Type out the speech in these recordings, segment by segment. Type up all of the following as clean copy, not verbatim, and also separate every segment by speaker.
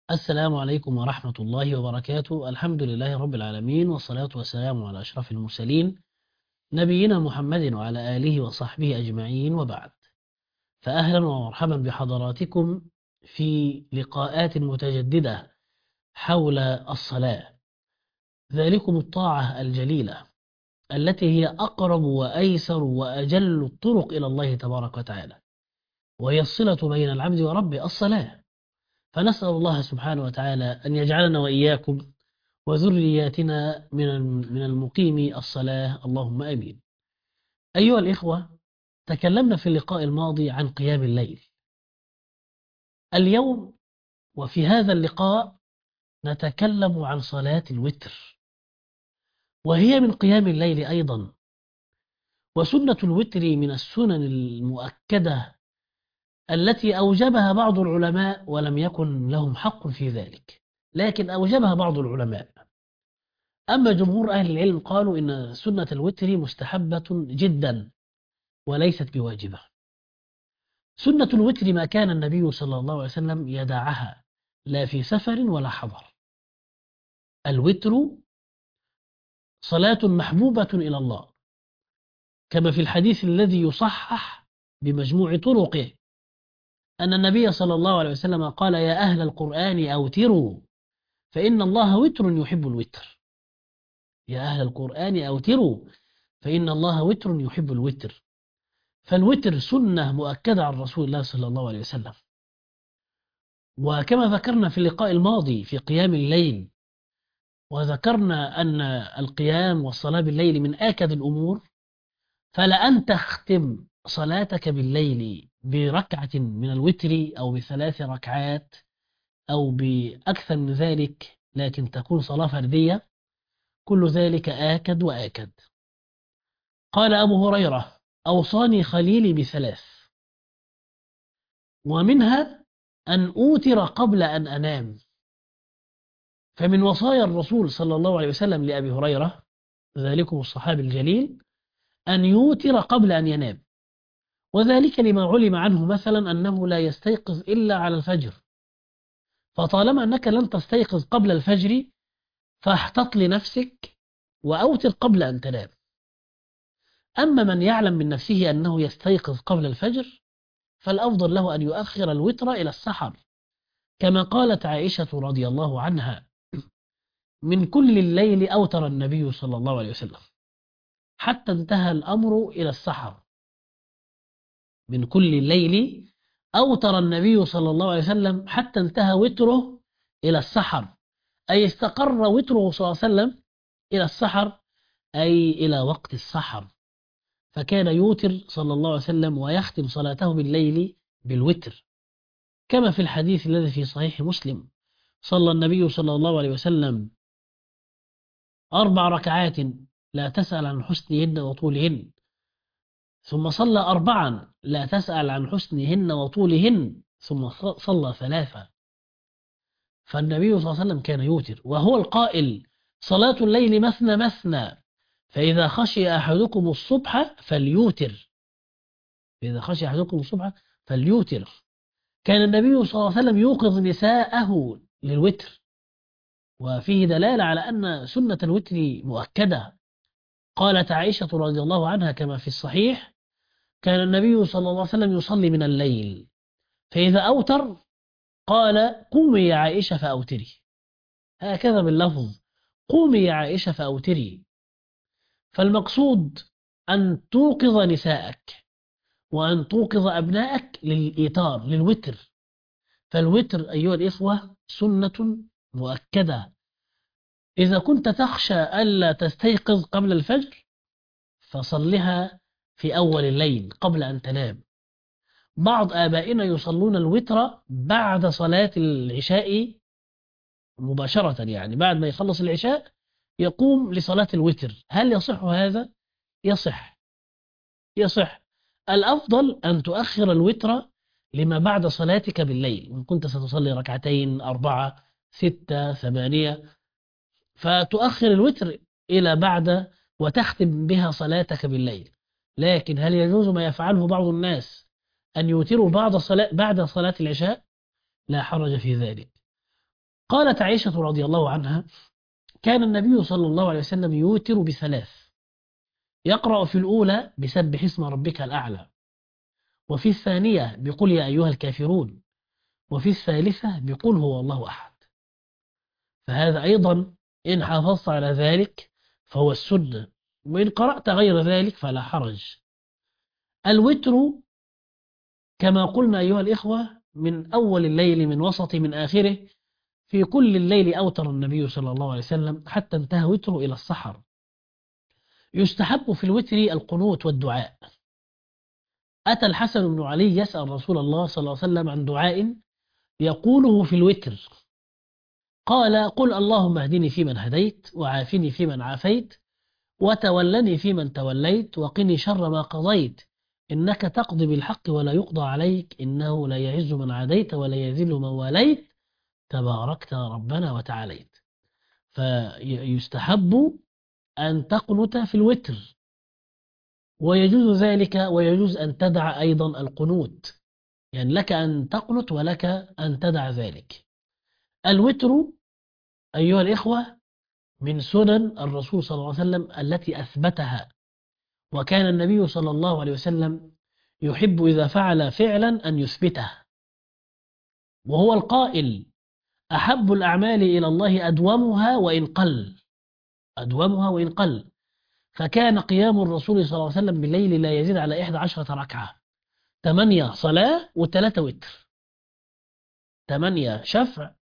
Speaker 1: السلام عليكم ورحمة الله وبركاته. الحمد لله رب العالمين، والصلاة والسلام على أشرف المرسلين نبينا محمد وعلى آله وصحبه أجمعين، وبعد. فأهلا ومرحبا بحضراتكم في لقاءات متجددة حول الصلاة، ذلكم الطاعة الجليلة التي هي أقرب وأيسر وأجل الطرق إلى الله تبارك وتعالى، وهي الصلة بين العبد وربه، الصلاة. فنسأل الله سبحانه وتعالى أن يجعلنا وإياكم وذرياتنا من المقيم الصلاة، اللهم آمين. أيها الإخوة، تكلمنا في اللقاء الماضي عن قيام الليل. اليوم وفي هذا اللقاء نتكلم عن صلاة الوتر، وهي من قيام الليل أيضا. وسنة الوتر من السنن المؤكدة التي أوجبها بعض العلماء ولم يكن لهم حق في ذلك، لكن أوجبها بعض العلماء. أما جمهور أهل العلم قالوا إن سنة الوتر مستحبة جدا وليست بواجبة. سنة الوتر ما كان النبي صلى الله عليه وسلم يدعها، لا في سفر ولا حضر. الوتر صلاة محبوبة إلى الله، كما في الحديث الذي يصحح بمجموع طرقه أن النبي صلى الله عليه وسلم قال: يا أهل القرآن أوتروا فإن الله وتر يحب الوتر. يا أهل القرآن أوتروا فإن الله وتر يحب الوتر. فالوتر سنة مؤكدة عن رسول الله صلى الله عليه وسلم. وكما ذكرنا في اللقاء الماضي في قيام الليل، وذكرنا أن القيام والصلاة بالليل من آكد الأمور، فلأن تختم صلاتك بالليل بركعة من الوتر أو بثلاث ركعات أو بأكثر من ذلك، لكن تكون صلاة فردية، كل ذلك آكد وآكد. قال أبو هريرة: أوصاني خليلي بثلاث، ومنها أن أوتر قبل أن أنام. فمن وصايا الرسول صلى الله عليه وسلم لأبي هريرة، ذلكم الصحابي الجليل، أن يوتر قبل أن ينام، وذلك لما علم عنه مثلا أنه لا يستيقظ إلا على الفجر. فطالما أنك لن تستيقظ قبل الفجر، فاحتط لنفسك وأوتر قبل أن تنام. أما من يعلم من نفسه أنه يستيقظ قبل الفجر، فالأفضل له أن يؤخر الوتر إلى السحر، كما قالت عائشة رضي الله عنها: من كل الليل أوتر النبي صلى الله عليه وسلم حتى انتهى الأمر إلى السحر. من كل الليل أوتر النبي صلى الله عليه وسلم حتى انتهى وتره إلى السحر، أي استقر وتره صلى الله عليه وسلم إلى السحر، أي إلى وقت السحر. فكان يوتر صلى الله عليه وسلم ويختم صلاته بالليل بالوتر، كما في الحديث الذي في صحيح مسلم: صلى النبي صلى الله عليه وسلم 4 ركعات لا تسأل عن حسنهن وطولهن، ثم صلى 4 لا تسأل عن حسنهن وطولهن، ثم صلى 3. فالنبي صلى الله عليه وسلم كان يوتر، وهو القائل: صلاة الليل مثنى مثنى، فإذا خشي أحدكم الصبح فليوتر. فإذا خشي أحدكم الصبح فليوتر. كان النبي صلى الله عليه وسلم يوقظ نساءه للوتر، وفيه دلالة على أن سنة الوتر مؤكدة. قالت عائشة رضي الله عنها كما في الصحيح: كان النبي صلى الله عليه وسلم يصلي من الليل، فإذا أوتر قال: قومي يا عائشة فأوتري. هكذا باللفظ: قومي يا عائشة فأوتري. فالمقصود أن توقظ نساءك وأن توقظ أبنائك للإيتار، للوتر. فالوتر أيها الإخوة سنة مؤكدة. إذا كنت تخشى ألا تستيقظ قبل الفجر، فصلها في أول الليل قبل أن تنام. بعض آبائنا يصلون الوتر بعد صلاة العشاء مباشرة، يعني بعد ما يخلص العشاء يقوم لصلاة الوتر. هل يصح هذا؟ يصح، يصح. الأفضل أن تؤخر الوتر لما بعد صلاتك بالليل، إن كنت ستصلي ركعتين، 4، 6، 8، فتؤخر الوتر إلى بعد وتختم بها صلاتك بالليل. لكن هل يجوز ما يفعله بعض الناس، أن يوتروا بعد صلاة العشاء؟ لا حرج في ذلك. قالت عائشة رضي الله عنها: كان النبي صلى الله عليه وسلم يوتر بثلاث، يقرأ في الأولى بسبح اسم ربك الأعلى، وفي الثانية بقل يا أيها الكافرون، وفي الثالثة بقل هو الله أحد. فهذا أيضا إن حافظت على ذلك فهو السنة، وإن قرأت غير ذلك فلا حرج. الوتر كما قلنا أيها الإخوة من أول الليل، من وسط، من آخره، في كل الليل أوتر النبي صلى الله عليه وسلم حتى انتهى وتره إلى السحر. يستحب في الوتر القنوت والدعاء. أتى الحسن بن علي يسأل رسول الله صلى الله عليه وسلم عن دعاء يقوله في الوتر، قال: قل اللهم اهدني فيمن هديت، وعافني فيمن عافيت، وتولني فيمن توليت، وقني شر ما قضيت، إنك تقضي بالحق ولا يقضى عليك، إنه لا يعز من عاديت ولا يذل من واليت، تباركت ربنا وتعاليت. فيستحب أن تقنت في الوتر، ويجوز ذلك، ويجوز أن تدع أيضا القنوت، يعني لك أن تقنت ولك أن تدع ذلك. الوتر أيها الإخوة من سنن الرسول صلى الله عليه وسلم التي أثبتها، وكان النبي صلى الله عليه وسلم يحب إذا فعل فعلا أن يثبته، وهو القائل: أحب الأعمال إلى الله أدومها وإن قل، أدومها وإن قل. فكان قيام الرسول صلى الله عليه وسلم بالليل لا يزيد على 11 ركعة، 8 صلاة و3 وتر، 8 شفع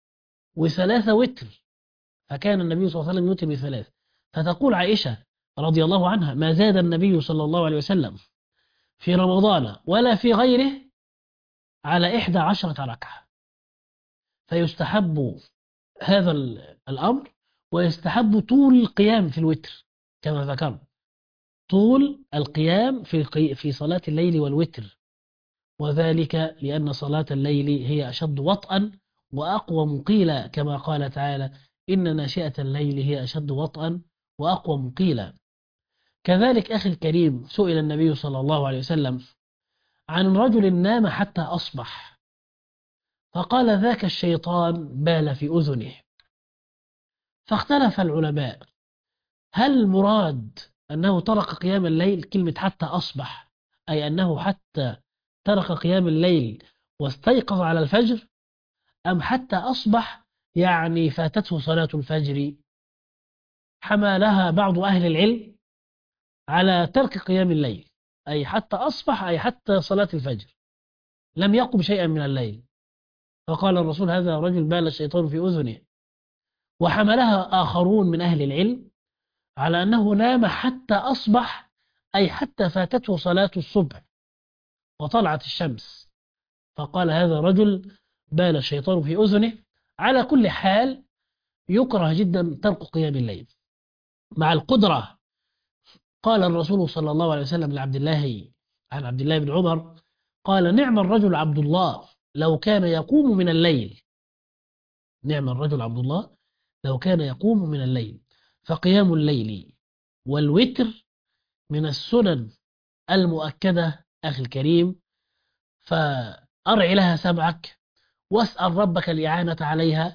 Speaker 1: و3 وتر. فكان النبي صلى الله عليه وسلم يوتر بثلاث. فتقول عائشة رضي الله عنها: ما زاد النبي صلى الله عليه وسلم في رمضان ولا في غيره على 11 ركعة. فيستحب هذا الأمر، ويستحب طول القيام في الوتر كما ذكرنا، طول القيام في صلاة الليل والوتر، وذلك لأن صلاة الليل هي أشد وطئا وأقوم قيلا، كما قال تعالى: إن ناشئة الليل هي أشد وطئا وأقوم قيلا. كذلك أخي الكريم، سئل النبي صلى الله عليه وسلم عن رجل نام حتى أصبح، فقال: ذاك الشيطان بال في أذنه. فاختلف العلماء، هل المراد أنه ترك قيام الليل، كلمة حتى أصبح أي أنه حتى ترك قيام الليل واستيقظ على الفجر، أم حتى أصبح يعني فاتته صلاة الفجر؟ حملها بعض أهل العلم على ترك قيام الليل، أي حتى أصبح أي حتى صلاة الفجر لم يقم شيئا من الليل. فقال الرسول: هذا رجل بال الشيطان في أذنه. وحملها آخرون من أهل العلم على أنه نام حتى أصبح أي حتى فاتته صلاة الصبح وطلعت الشمس، فقال: هذا رجل بال الشيطان في أذنه. على كل حال يكره جدا ترك قيام الليل مع القدرة. قال الرسول صلى الله عليه وسلم عن عبد الله بن عمر قال: نعم الرجل عبد الله لو كان يقوم من الليل، نعم الرجل عبد الله لو كان يقوم من الليل. فقيام الليل والوتر من السنن المؤكدة أخي الكريم، فأرع لها سمعك واسأل ربك الإعانة عليها.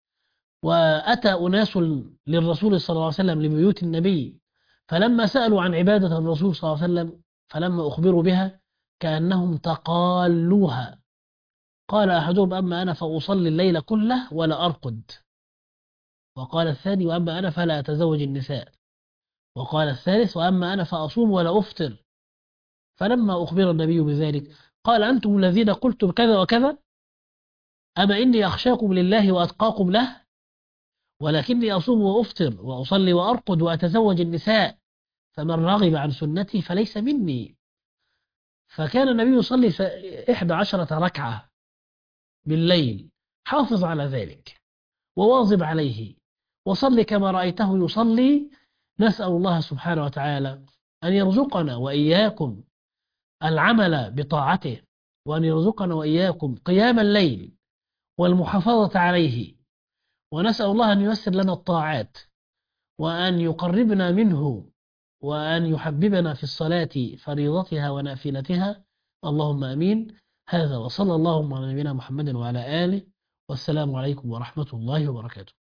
Speaker 1: وأتى أناس للرسول صلى الله عليه وسلم لبيوت النبي، فلما سألوا عن عبادة الرسول صلى الله عليه وسلم فلما أخبروا بها كأنهم تقالوها. قال أحدهم: أما أنا فأصلي الليل كله ولا أرقد. وقال الثاني: وأما أنا فلا أتزوج النساء. وقال الثالث: وأما أنا فأصوم ولا أفطر. فلما أخبر النبي بذلك قال: أنتم الذين قلتم كذا وكذا، أما إني أخشاكم لله وأتقاكم له، ولكني أصوم وأفطر وأصلي وأرقد وأتزوج النساء، فمن رغب عن سنتي فليس مني. فكان النبي يصلي 11 ركعة بالليل. حافظ على ذلك وواظب عليه، وصل كما رأيته يصلي. نسأل الله سبحانه وتعالى أن يرزقنا وإياكم العمل بطاعته، وأن يرزقنا وإياكم قيام الليل والمحافظة عليه، ونسأل الله أن ييسر لنا الطاعات، وأن يقربنا منه، وأن يحببنا في الصلاة فريضتها ونافلتها. اللهم أمين. هذا وصلى الله على نبينا محمد وعلى آله والسلام عليكم ورحمة الله وبركاته.